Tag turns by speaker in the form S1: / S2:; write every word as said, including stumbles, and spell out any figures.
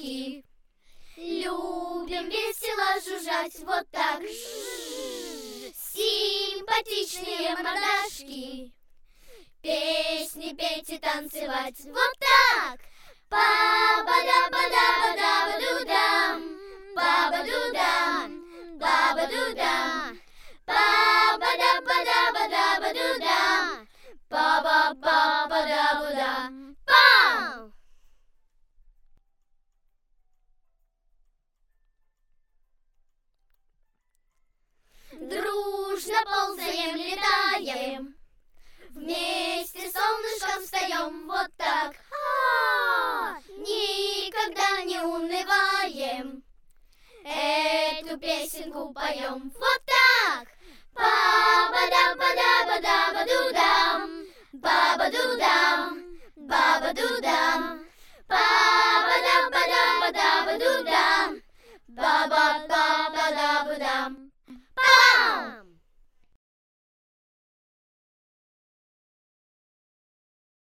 S1: мордашки. Любим весело жужжать вот так. Симпатичные мордашки. Песни петь и танцевать вот так. Па-ба-да-ба-да-ба-да-ба-ду-дам, ба-ба-ду-дам, ба-ба-ду-дам, па-ба-да-ба-да-ба-да-ба-ду-дам, па-ба-ба-ба-да-ба-да. Пау! Дружно ползаем, летаем, вместе солнышком встаем вот так. А-а-а! Никогда не унываем, эту песенку поем. Вот